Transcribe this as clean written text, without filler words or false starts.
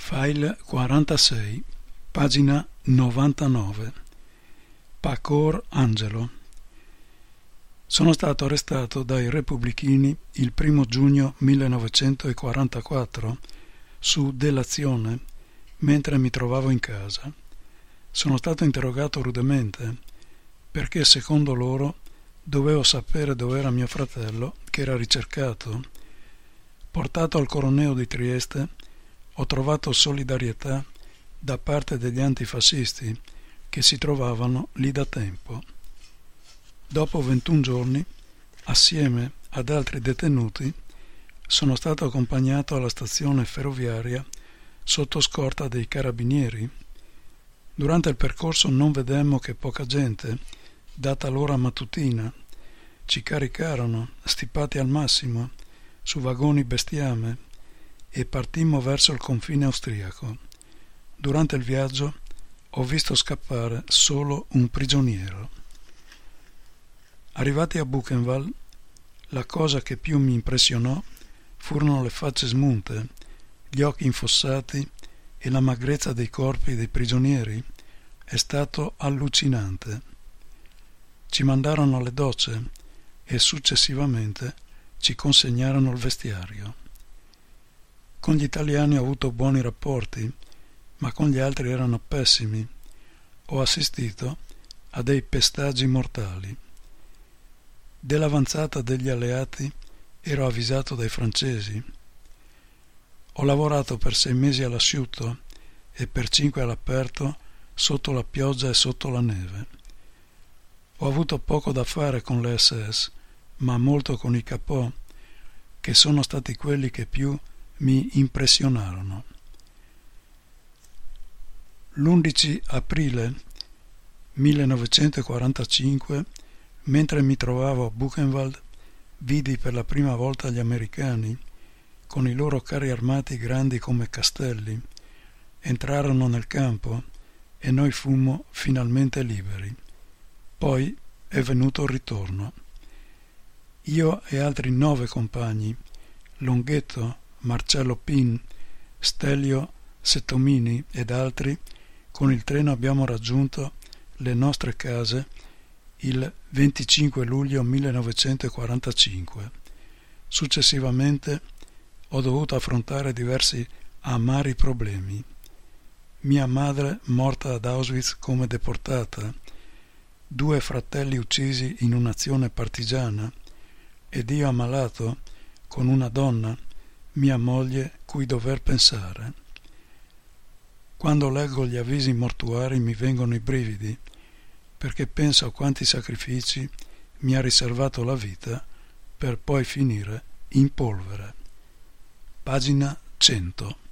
File 46, pagina 99. Pacor Angelo. Sono stato arrestato dai repubblichini il 1 giugno 1944 su delazione mentre mi trovavo in casa. Sono stato interrogato rudemente perché secondo loro dovevo sapere dove era mio fratello, che era ricercato. Portato al Coroneo di Trieste, ho trovato solidarietà da parte degli antifascisti che si trovavano lì da tempo. Dopo 21 giorni, assieme ad altri detenuti, sono stato accompagnato alla stazione ferroviaria sotto scorta dei carabinieri. Durante il percorso non vedemmo che poca gente, data l'ora mattutina. Ci caricarono, stipati al massimo, su vagoni bestiame, e partimmo verso il confine austriaco. Durante il viaggio ho visto scappare solo un prigioniero. Arrivati a Buchenwald, la cosa che più mi impressionò furono le facce smunte, gli occhi infossati e la magrezza dei corpi dei prigionieri. È stato allucinante. Ci mandarono alle docce e successivamente ci consegnarono il vestiario. Con gli italiani ho avuto buoni rapporti, ma con gli altri erano pessimi. Ho assistito a dei pestaggi mortali. Dell'avanzata degli alleati ero avvisato dai francesi. Ho lavorato per 6 mesi all'asciutto e per 5 all'aperto, sotto la pioggia e sotto la neve. Ho avuto poco da fare con le SS, ma molto con i capò, che sono stati quelli che più mi impressionarono. L'11 aprile 1945, mentre mi trovavo a Buchenwald, vidi per la prima volta gli americani, con i loro carri armati grandi come castelli. Entrarono nel campo e noi fummo finalmente liberi. Poi è venuto il ritorno. Io e altri 9 compagni, Longhetto, Marcello Pin, Stelio Settomini ed altri, con il treno abbiamo raggiunto le nostre case il 25 luglio 1945. Successivamente ho dovuto affrontare diversi amari problemi. Mia madre morta ad Auschwitz come deportata, 2 fratelli uccisi in un'azione partigiana ed io ammalato con una donna, mia moglie, cui dover pensare. Quando leggo gli avvisi mortuari mi vengono i brividi, perché penso a quanti sacrifici mi ha riservato la vita per poi finire in polvere. Pagina 100.